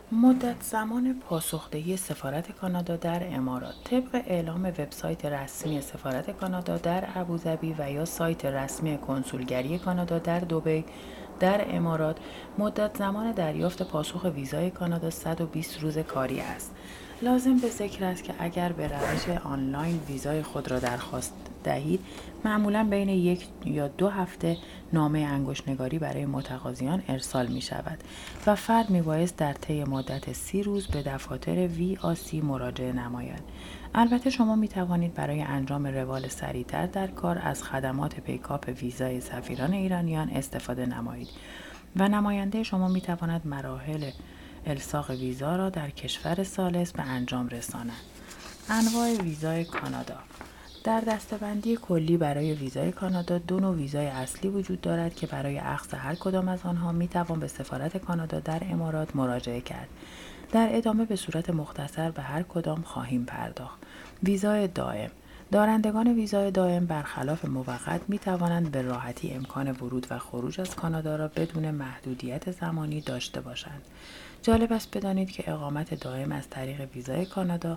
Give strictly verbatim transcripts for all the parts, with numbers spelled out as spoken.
مدت زمان پاسخدهی سفارت کانادا در امارات. طبق اعلام وبسایت رسمی سفارت کانادا در ابوظبی و یا سایت رسمی کنسولگری کانادا در دبی در امارات، مدت زمان دریافت پاسخ ویزای کانادا صد و بیست روز کاری است. لازم به ذکر است که اگر به روش آنلاین ویزای خود را درخواست دهید، معمولاً بین یک یا دو هفته نامه انگشت‌نگاری برای متقاضیان ارسال می شود و فرد می بایست در طی مدت سی روز به دفاتر وی آ سی مراجعه نماید. البته شما می توانید برای انجام روال سریعتر در کار از خدمات پیکاپ ویزای سفیران ایرانیان استفاده نمایید و نماینده شما می تواند مراحل الساق ویزا را در کشور ثالث به انجام رساند. انواع ویزای کانادا. در دسته‌بندی کلی برای ویزای کانادا دو نوع ویزای اصلی وجود دارد که برای اخذ هر کدام از آنها می توان به سفارت کانادا در امارات مراجعه کرد. در ادامه به صورت مختصر به هر کدام خواهیم پرداخت. ویزای دائم. دارندگان ویزای دائم برخلاف موقت می توانند به راحتی امکان ورود و خروج از کانادا را بدون محدودیت زمانی داشته باشند. جالب است بدانید که اقامت دائم از طریق ویزای کانادا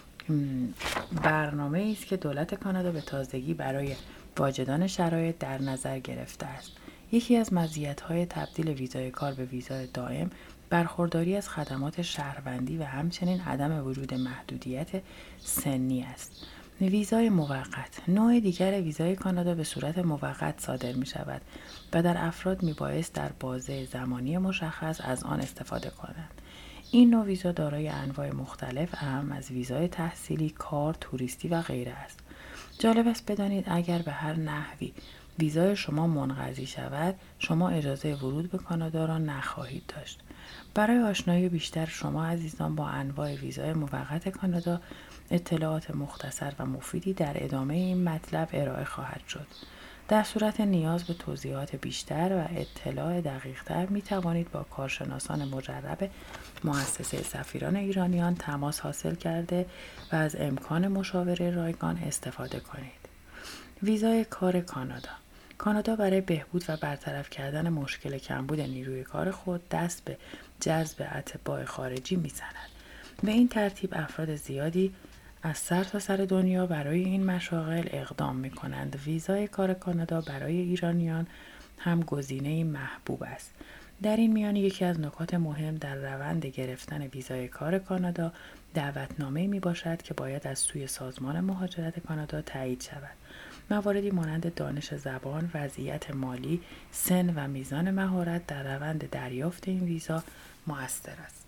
برنامه است که دولت کانادا به تازگی برای واجدان شرایط در نظر گرفته است. یکی از مزیت‌های تبدیل ویزای کار به ویزای دائم برخورداری از خدمات شهروندی و همچنین عدم وجود محدودیت سنی است. ویزای موقت. نوع دیگر ویزای کانادا به صورت موقت صادر می شود و در افراد می بایست در بازه زمانی مشخص از آن استفاده کنند. این نوع ویزا دارای انواع مختلف اهم از ویزای تحصیلی، کار، توریستی و غیره است. جالب است بدانید اگر به هر نحوی ویزای شما منقضی شود، شما اجازه ورود به کانادا را نخواهید داشت. برای آشنایی بیشتر شما عزیزان با انواع ویزای موقت کانادا، اطلاعات مختصر و مفیدی در ادامه این مطلب ارائه خواهد شد. در صورت نیاز به توضیحات بیشتر و اطلاع دقیق‌تر می توانید با کارشناسان مجرب مؤسسه سفیران ایرانیان تماس حاصل کرده و از امکان مشاوره رایگان استفاده کنید. ویزای کار کانادا. کانادا برای بهبود و برطرف کردن مشکل کمبود نیروی کار خود دست به جذب اتباع خارجی می‌زند. به این ترتیب افراد زیادی از سر تا سر دنیا برای این مشاغل اقدام می‌کنند. ویزای کار کانادا برای ایرانیان هم گزینه‌ای محبوب است. در این میان یکی از نکات مهم در روند گرفتن ویزای کار کانادا دعوتنامه‌ای میباشد که باید از سوی سازمان مهاجرت کانادا تایید شود. مواردی مانند دانش زبان، وضعیت مالی، سن و میزان مهارت در روند دریافت این ویزا مؤثر است.